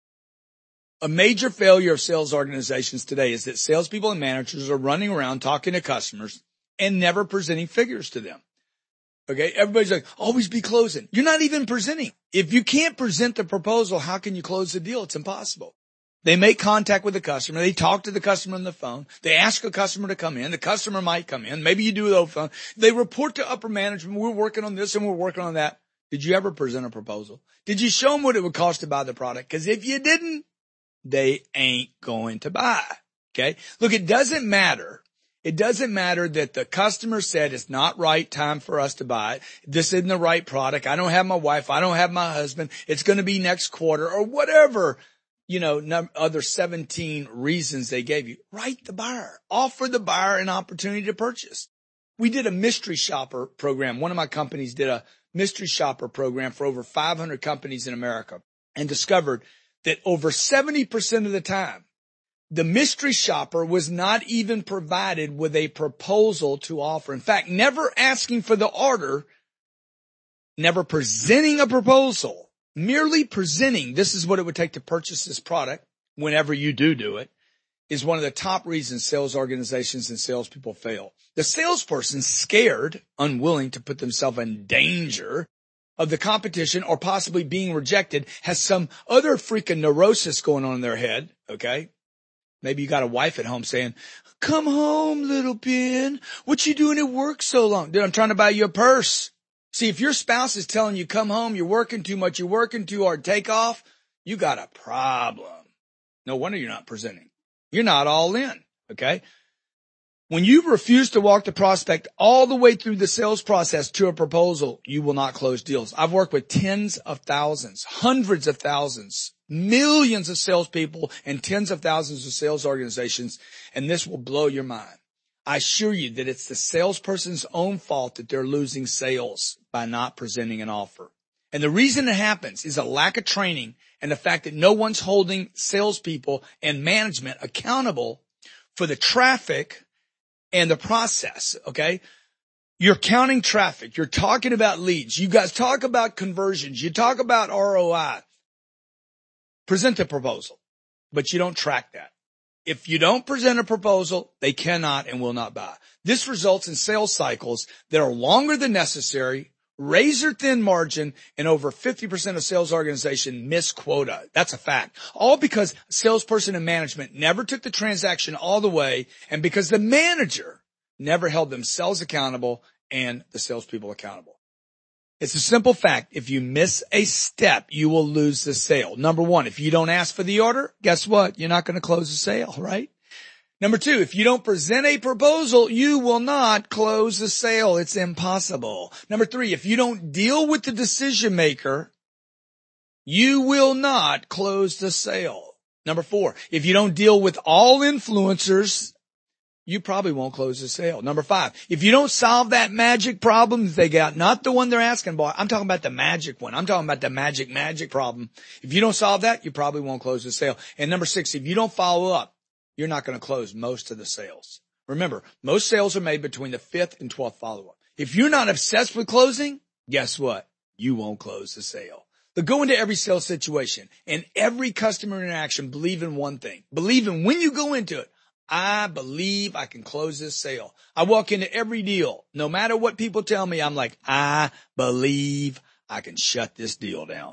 A major failure of sales organizations today is that salespeople and managers are running around talking to customers and never presenting figures to them. Okay, everybody's like, always be closing. You're not even presenting. If you can't present the proposal, how can you close the deal? It's impossible. They make contact with the customer. They talk to the customer on the phone. They ask a customer to come in. The customer might come in. Maybe you do it over the phone. They report to upper management. We're working on this and we're working on that. Did you ever present a proposal? Did you show them what it would cost to buy the product? Because if you didn't, they ain't going to buy. Okay. Look, it doesn't matter. It doesn't matter that the customer said it's not right time for us to buy it. This isn't the right product. I don't have my wife. I don't have my husband. It's going to be next quarter or whatever. Other 17 reasons they gave you. Write the buyer. Offer the buyer an opportunity to purchase. We did a mystery shopper program. One of my companies did a mystery shopper program for over 500 companies in America and discovered that over 70% of the time, the mystery shopper was not even provided with a proposal to offer. In fact, never asking for the order, never presenting a proposal. Merely presenting, this is what it would take to purchase this product, whenever you do it, is one of the top reasons sales organizations and salespeople fail. The salesperson, scared, unwilling to put themselves in danger of the competition or possibly being rejected, has some other freaking neurosis going on in their head, okay? Maybe you got a wife at home saying, come home, little Ben. What you doing at work so long? Dude, I'm trying to buy you a purse. See, if your spouse is telling you, come home, you're working too much, you're working too hard, take off, you got a problem. No wonder you're not presenting. You're not all in, okay? When you refuse to walk the prospect all the way through the sales process to a proposal, you will not close deals. I've worked with tens of thousands, hundreds of thousands, millions of salespeople and tens of thousands of sales organizations, and this will blow your mind. I assure you that it's the salesperson's own fault that they're losing sales by not presenting an offer. And the reason it happens is a lack of training and the fact that no one's holding salespeople and management accountable for the traffic and the process, okay? You're counting traffic. You're talking about leads. You guys talk about conversions. You talk about ROI. Present the proposal, but you don't track that. If you don't present a proposal, they cannot and will not buy. This results in sales cycles that are longer than necessary, razor thin margin, and over 50% of sales organizations miss quota. That's a fact. All because salesperson and management never took the transaction all the way, and because the manager never held themselves accountable and the salespeople accountable. It's a simple fact. If you miss a step, you will lose the sale. Number one, if you don't ask for the order, guess what? You're not going to close the sale, right? Number two, if you don't present a proposal, you will not close the sale. It's impossible. Number three, if you don't deal with the decision maker, you will not close the sale. Number four, if you don't deal with all influencers, you probably won't close the sale. Number five, if you don't solve that magic problem that they got, not the one they're asking for, I'm talking about the magic one. I'm talking about the magic problem. If you don't solve that, you probably won't close the sale. And number six, if you don't follow up, you're not going to close most of the sales. Remember, most sales are made between the 5th and 12th follow-up. If you're not obsessed with closing, guess what? You won't close the sale. But go into every sales situation and every customer interaction, believe in one thing. Believe in when you go into it, I believe I can close this sale. I walk into every deal. No matter what people tell me, I'm like, I believe I can shut this deal down.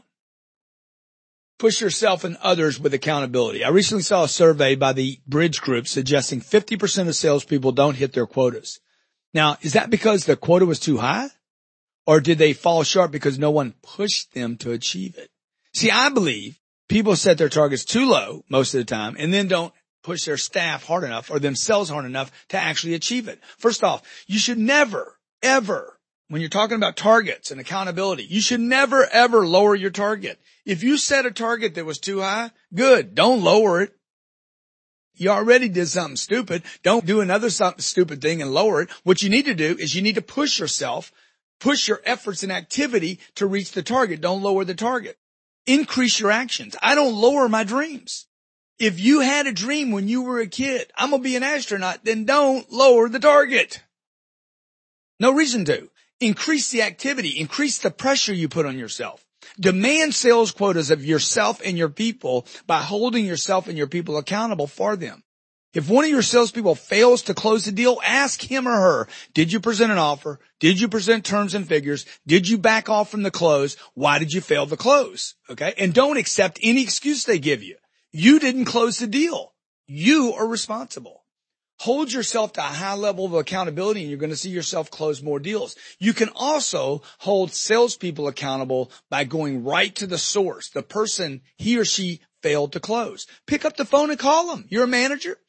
Push yourself and others with accountability. I recently saw a survey by the Bridge Group suggesting 50% of salespeople don't hit their quotas. Now, is that because the quota was too high? Or did they fall short because no one pushed them to achieve it? See, I believe people set their targets too low most of the time and then don't push their staff hard enough or themselves hard enough to actually achieve it. First off, you should never, ever, when you're talking about targets and accountability, you should never, ever lower your target. If you set a target that was too high, good. Don't lower it. You already did something stupid. Don't do another something stupid thing and lower it. What you need to do is you need to push yourself, push your efforts and activity to reach the target. Don't lower the target. Increase your actions. I don't lower my dreams. If you had a dream when you were a kid, I'm going to be an astronaut, then don't lower the target. No reason to. Increase the activity. Increase the pressure you put on yourself. Demand sales quotas of yourself and your people by holding yourself and your people accountable for them. If one of your salespeople fails to close the deal, ask him or her, did you present an offer? Did you present terms and figures? Did you back off from the close? Why did you fail the close? Okay. And don't accept any excuse they give you. You didn't close the deal. You are responsible. Hold yourself to a high level of accountability and you're going to see yourself close more deals. You can also hold salespeople accountable by going right to the source, the person he or she failed to close. Pick up the phone and call them. You're a manager.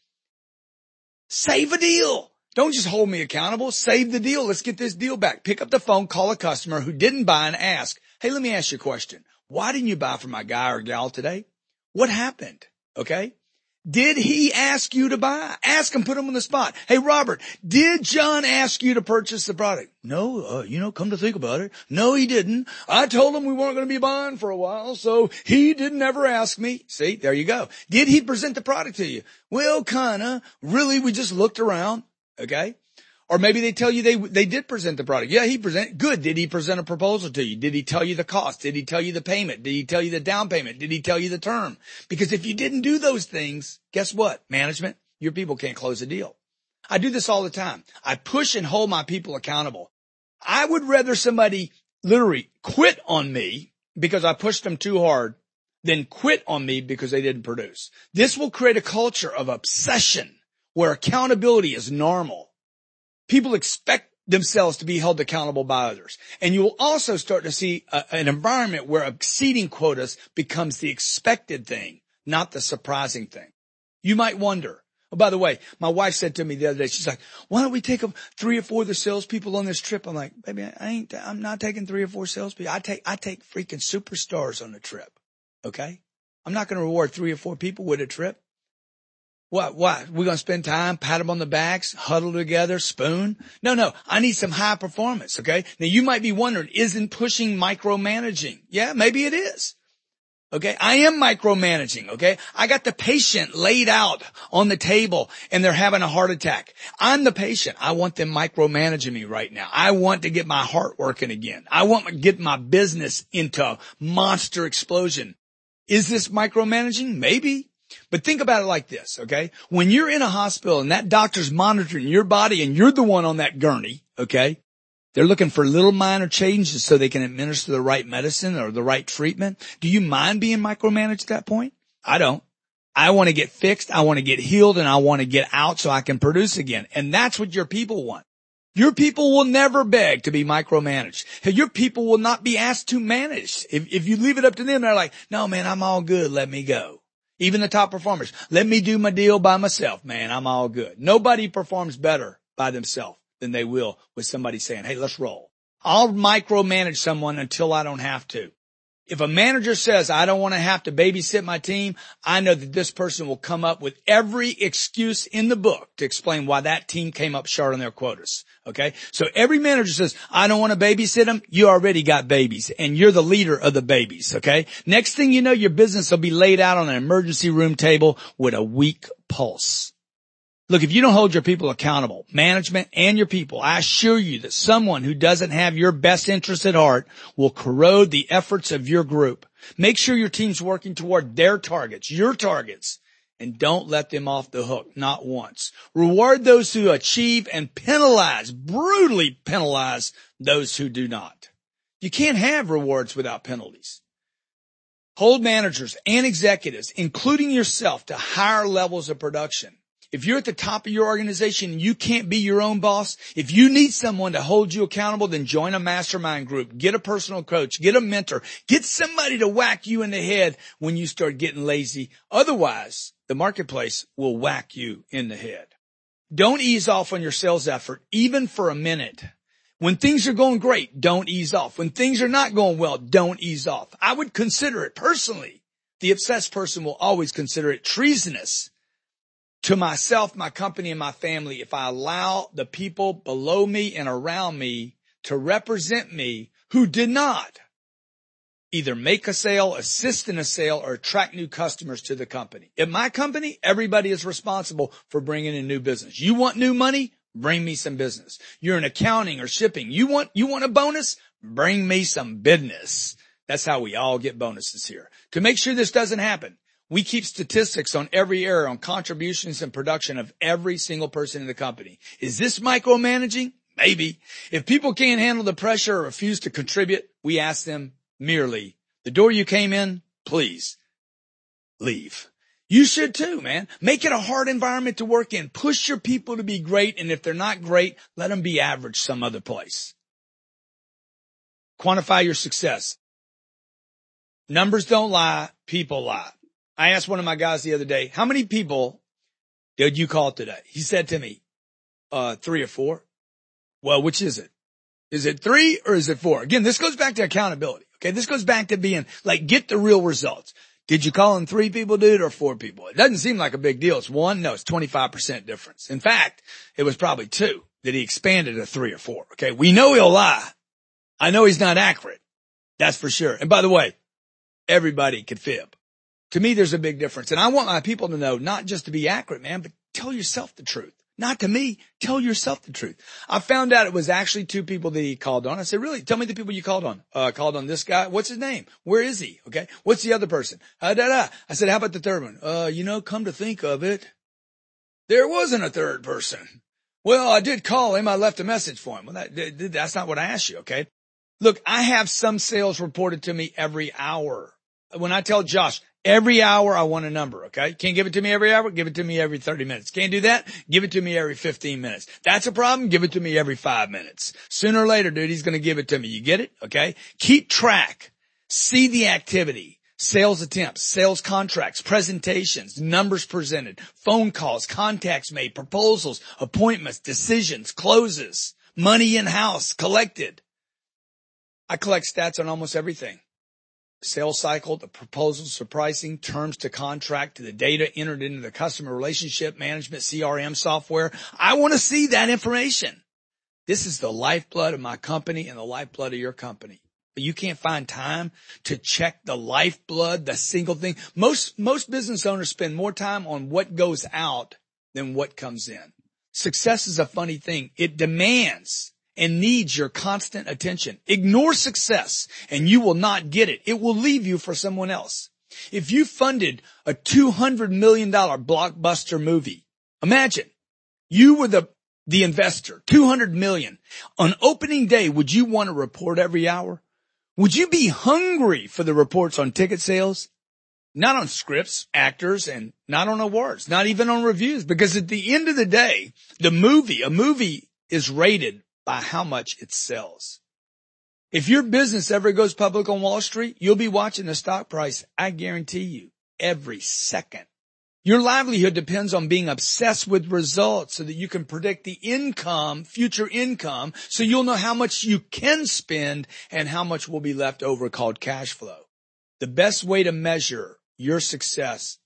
Save a deal. Don't just hold me accountable. Save the deal. Let's get this deal back. Pick up the phone, call a customer who didn't buy and ask, hey, let me ask you a question. Why didn't you buy from my guy or gal today? What happened? Okay. Did he ask you to buy? Ask him, put him on the spot. Hey, Robert, did John ask you to purchase the product? No, come to think about it. No, he didn't. I told him we weren't going to be buying for a while, so he didn't ever ask me. See, there you go. Did he present the product to you? Well, kinda. Really, we just looked around. Okay. Or maybe they tell you they did present the product. Yeah, he presented. Good. Did he present a proposal to you? Did he tell you the cost? Did he tell you the payment? Did he tell you the down payment? Did he tell you the term? Because if you didn't do those things, guess what? Management, your people can't close a deal. I do this all the time. I push and hold my people accountable. I would rather somebody literally quit on me because I pushed them too hard than quit on me because they didn't produce. This will create a culture of obsession where accountability is normal. People expect themselves to be held accountable by others. And you will also start to see an environment where exceeding quotas becomes the expected thing, not the surprising thing. You might wonder. Oh, by the way, my wife said to me the other day, she's like, why don't we take 3 or 4 of the salespeople on this trip? I'm like, baby, I'm not taking 3 or 4 salespeople. I take freaking superstars on the trip. Okay. I'm not going to reward 3 or 4 people with a trip. What? We're going to spend time, pat them on the backs, huddle together, spoon? No. I need some high performance, okay? Now you might be wondering, isn't pushing micromanaging? Yeah, maybe it is. Okay. I am micromanaging. Okay. I got the patient laid out on the table and they're having a heart attack. I'm the patient. I want them micromanaging me right now. I want to get my heart working again. I want to get my business into a monster explosion. Is this micromanaging? Maybe. But think about it like this, okay? When you're in a hospital and that doctor's monitoring your body and you're the one on that gurney, okay? They're looking for little minor changes so they can administer the right medicine or the right treatment. Do you mind being micromanaged at that point? I don't. I want to get fixed. I want to get healed and I want to get out so I can produce again. And that's what your people want. Your people will never beg to be micromanaged. Your people will not be asked to manage. If you leave it up to them, they're like, no, man, I'm all good. Let me go. Even the top performers, let me do my deal by myself, man. I'm all good. Nobody performs better by themselves than they will with somebody saying, hey, let's roll. I'll micromanage someone until I don't have to. If a manager says, I don't want to have to babysit my team, I know that this person will come up with every excuse in the book to explain why that team came up short on their quotas. Okay. So every manager says, I don't want to babysit them. You already got babies and you're the leader of the babies. Okay. Next thing you know, your business will be laid out on an emergency room table with a weak pulse. Look, if you don't hold your people accountable, management and your people, I assure you that someone who doesn't have your best interests at heart will corrode the efforts of your group. Make sure your team's working toward their targets, your targets, and don't let them off the hook, not once. Reward those who achieve and penalize, brutally penalize those who do not. You can't have rewards without penalties. Hold managers and executives, including yourself, to higher levels of production. If you're at the top of your organization and you can't be your own boss, if you need someone to hold you accountable, then join a mastermind group, get a personal coach, get a mentor, get somebody to whack you in the head when you start getting lazy. Otherwise, the marketplace will whack you in the head. Don't ease off on your sales effort, even for a minute. When things are going great, don't ease off. When things are not going well, don't ease off. I would consider it personally. The obsessed person will always consider it treasonous to myself, my company, and my family if I allow the people below me and around me to represent me who did not either make a sale, assist in a sale, or attract new customers to the company. At my company, everybody is responsible for bringing in new business. You want new money? Bring me some business. You're in accounting or shipping. You want a bonus? Bring me some business. That's how we all get bonuses here. To make sure this doesn't happen, we keep statistics on every area on contributions and production of every single person in the company. Is this micromanaging? Maybe. If people can't handle the pressure or refuse to contribute, we ask them merely, the door you came in, please leave. You should too, man. Make it a hard environment to work in. Push your people to be great. And if they're not great, let them be average some other place. Quantify your success. Numbers don't lie. People lie. I asked one of my guys the other day, how many people did you call today? He said to me, 3 or 4. Well, which is it? Is it 3 or is it 4? Again, this goes back to accountability. Okay. This goes back to being like, get the real results. Did you call in 3 people, dude, or 4 people? It doesn't seem like a big deal. It's 1. No, it's 25% difference. In fact, it was probably 2 that he expanded to 3 or 4. Okay. We know he'll lie. I know he's not accurate. That's for sure. And by the way, everybody could fib. To me, there's a big difference. And I want my people to know not just to be accurate, man, but tell yourself the truth. Not to me. Tell yourself the truth. I found out it was actually 2 people that he called on. I said, really? Tell me the people you called on. Called on this guy. What's his name? Where is he? Okay. What's the other person? I said, how about the third one? Come to think of it, there wasn't a third person. Well, I did call him. I left a message for him. Well, that's not what I asked you. Okay. Look, I have some sales reported to me every hour. When I tell Josh, every hour I want a number, okay? Can't give it to me every hour? Give it to me every 30 minutes. Can't do that? Give it to me every 15 minutes. That's a problem? Give it to me every 5 minutes. Sooner or later, dude, he's going to give it to me. You get it? Okay? Keep track. See the activity. Sales attempts, sales contracts, presentations, numbers presented, phone calls, contacts made, proposals, appointments, decisions, closes, money in house, collected. I collect stats on almost everything. Sales cycle, the proposals for pricing, terms to contract, to the data entered into the customer relationship management CRM software. I want to see that information. This is the lifeblood of my company and the lifeblood of your company. But you can't find time to check the lifeblood, the single thing. Most business owners spend more time on what goes out than what comes in. Success is a funny thing. It demands and needs your constant attention. Ignore success and you will not get it. It will leave you for someone else. If you funded a $200 million blockbuster movie, imagine you were the investor, 200 million. On opening day, would you want to report every hour? Would you be hungry for the reports on ticket sales? Not on scripts, actors, and not on awards, not even on reviews, because at the end of the day, a movie is rated by how much it sells. If your business ever goes public on Wall Street, you'll be watching the stock price, I guarantee you, every second. Your livelihood depends on being obsessed with results so that you can predict the income, future income, so you'll know how much you can spend and how much will be left over, called cash flow. The best way to measure your success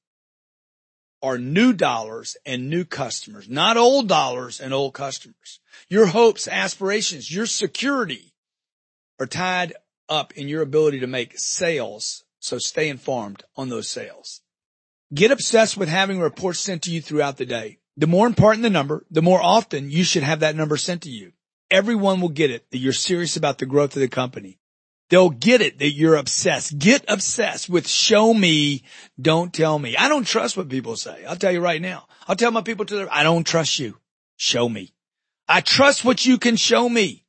are new dollars and new customers, not old dollars and old customers. Your hopes, aspirations, your security are tied up in your ability to make sales. So stay informed on those sales. Get obsessed with having reports sent to you throughout the day. The more important the number, the more often you should have that number sent to you. Everyone will get it that you're serious about the growth of the company. They'll get it that you're obsessed. Get obsessed with show me, don't tell me. I don't trust what people say. I'll tell you right now. I'll tell my people I don't trust you. Show me. I trust what you can show me.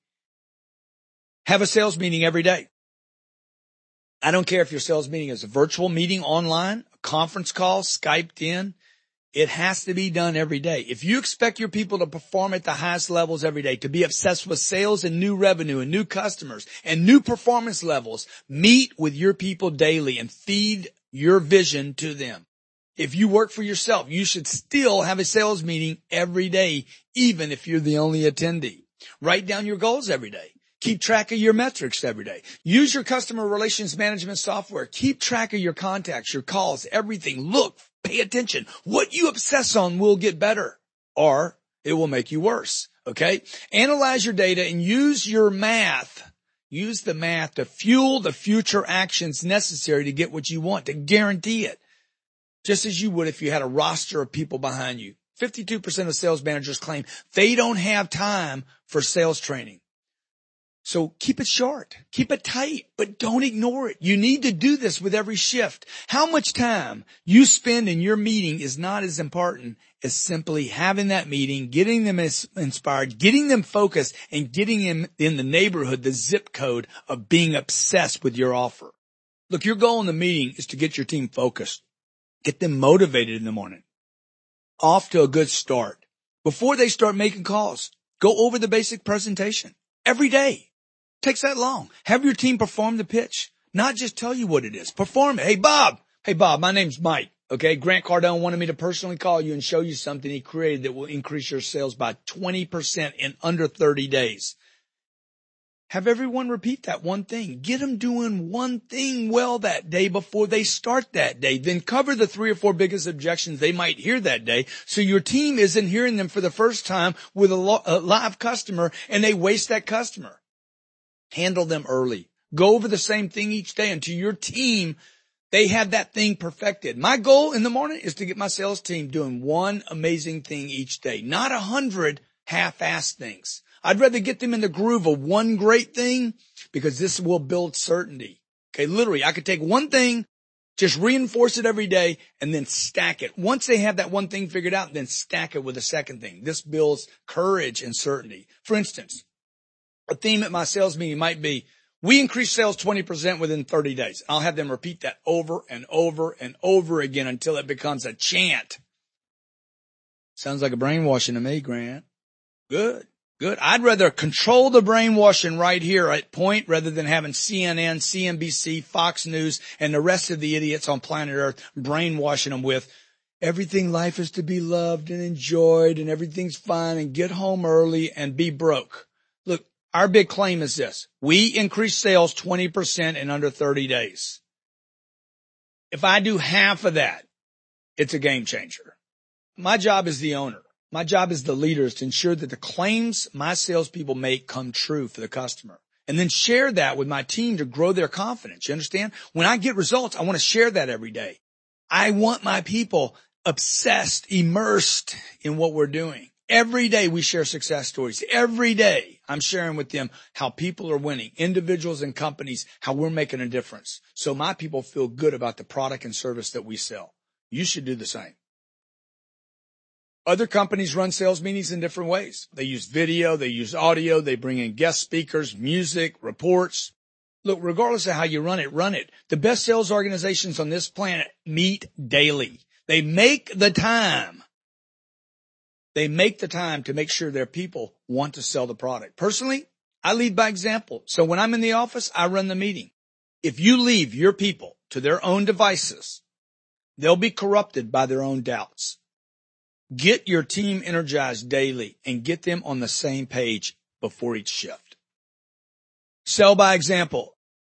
Have a sales meeting every day. I don't care if your sales meeting is a virtual meeting online, a conference call, Skyped in. It has to be done every day. If you expect your people to perform at the highest levels every day, to be obsessed with sales and new revenue and new customers and new performance levels, meet with your people daily and feed your vision to them. If you work for yourself, you should still have a sales meeting every day, even if you're the only attendee. Write down your goals every day. Keep track of your metrics every day. Use your customer relations management software. Keep track of your contacts, your calls, everything. Look, pay attention. What you obsess on will get better, or it will make you worse. Okay? Analyze your data and use your math. Use the math to fuel the future actions necessary to get what you want, to guarantee it. Just as you would if you had a roster of people behind you. 52% of sales managers claim they don't have time for sales training. So keep it short, keep it tight, but don't ignore it. You need to do this with every shift. How much time you spend in your meeting is not as important as simply having that meeting, getting them inspired, getting them focused, and getting them in the neighborhood, the zip code of being obsessed with your offer. Look, your goal in the meeting is to get your team focused. Get them motivated in the morning. Off to a good start. Before they start making calls, go over the basic presentation every day. Takes that long. Have your team perform the pitch, not just tell you what it is. Perform it. Hey, Bob, my name's Mike. Okay. Grant Cardone wanted me to personally call you and show you something he created that will increase your sales by 20% in under 30 days. Have everyone repeat that one thing. Get them doing one thing well that day before they start that day. Then cover the 3 or 4 biggest objections they might hear that day, so your team isn't hearing them for the first time with a live customer and they waste that customer. Handle them early. Go over the same thing each day until your team, they have that thing perfected. My goal in the morning is to get my sales team doing one amazing thing each day, not 100 half-assed things. I'd rather get them in the groove of one great thing, because this will build certainty. Okay, literally, I could take one thing, just reinforce it every day, and then stack it. Once they have that one thing figured out, then stack it with a second thing. This builds courage and certainty. For instance, a theme at my sales meeting might be, we increase sales 20% within 30 days. I'll have them repeat that over and over and over again until it becomes a chant. Sounds like a brainwashing to me, Grant. Good. I'd rather control the brainwashing right here at point rather than having CNN, CNBC, Fox News, and the rest of the idiots on planet Earth brainwashing them with everything life is to be loved and enjoyed and everything's fine and get home early and be broke. Look, our big claim is this. We increase sales 20% in under 30 days. If I do half of that, it's a game changer. My job as the owner, my job as the leader, is to ensure that the claims my salespeople make come true for the customer, and then share that with my team to grow their confidence. You understand? When I get results, I want to share that every day. I want my people obsessed, immersed in what we're doing. Every day we share success stories. Every day I'm sharing with them how people are winning, individuals and companies, how we're making a difference. So my people feel good about the product and service that we sell. You should do the same. Other companies run sales meetings in different ways. They use video, they use audio, they bring in guest speakers, music, reports. Look, regardless of how you run it. The best sales organizations on this planet meet daily. They make the time. They make the time to make sure their people want to sell the product. Personally, I lead by example. So when I'm in the office, I run the meeting. If you leave your people to their own devices, they'll be corrupted by their own doubts. Get your team energized daily and get them on the same page before each shift. Sell by example.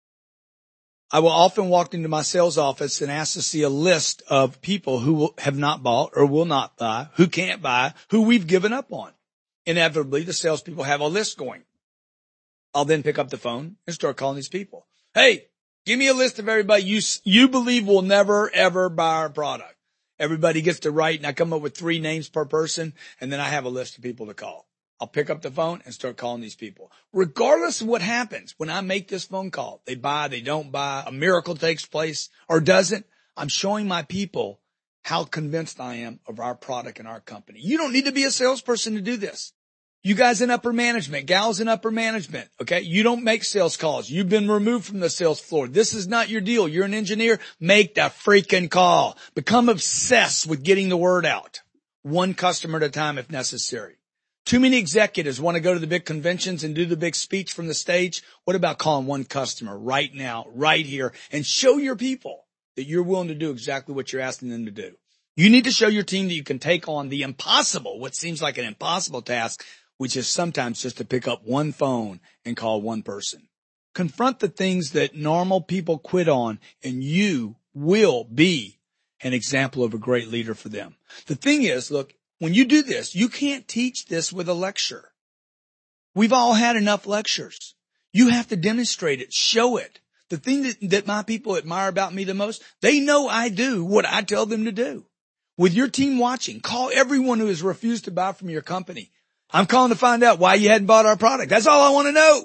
I will often walk into my sales office and ask to see a list of people who have not bought or will not buy, who can't buy, who we've given up on. Inevitably, the salespeople have a list going. I'll then pick up the phone and start calling these people. Hey, give me a list of everybody you believe will never, ever buy our product. Everybody gets to write, and I come up with 3 names per person, and then I have a list of people to call. I'll pick up the phone and start calling these people. Regardless of what happens, when I make this phone call, they buy, they don't buy, a miracle takes place or doesn't, I'm showing my people how convinced I am of our product and our company. You don't need to be a salesperson to do this. You guys in upper management, gals in upper management, okay? You don't make sales calls. You've been removed from the sales floor. This is not your deal. You're an engineer. Make the freaking call. Become obsessed with getting the word out. One customer at a time if necessary. Too many executives want to go to the big conventions and do the big speech from the stage. What about calling one customer right now, right here, and show your people that you're willing to do exactly what you're asking them to do? You need to show your team that you can take on the impossible, what seems like an impossible task, which is sometimes just to pick up one phone and call one person. Confront the things that normal people quit on, and you will be an example of a great leader for them. The thing is, look, when you do this, you can't teach this with a lecture. We've all had enough lectures. You have to demonstrate it, show it. The thing that my people admire about me the most, they know I do what I tell them to do. With your team watching, call everyone who has refused to buy from your company. I'm calling to find out why you hadn't bought our product. That's all I want to know.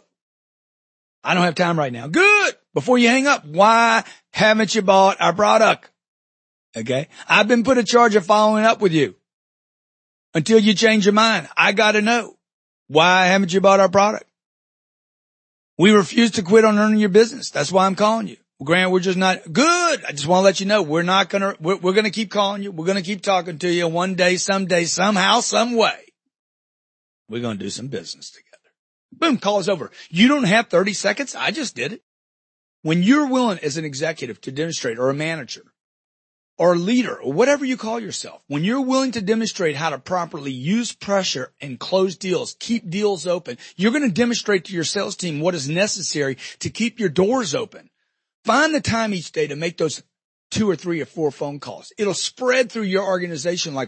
I don't have time right now. Good. Before you hang up, why haven't you bought our product? Okay. I've been put in charge of following up with you until you change your mind. I got to know, why haven't you bought our product? We refuse to quit on earning your business. That's why I'm calling you. Grant, we're just not good. I just want to let you know we're going to keep calling you. We're going to keep talking to you. One day, someday, somehow, some way, we're going to do some business together. Boom, call is over. You don't have 30 seconds. I just did it. When you're willing as an executive to demonstrate, or a manager or a leader or whatever you call yourself, when you're willing to demonstrate how to properly use pressure and close deals, keep deals open, you're going to demonstrate to your sales team what is necessary to keep your doors open. Find the time each day to make those 2 or 3 or 4 phone calls. It'll spread through your organization like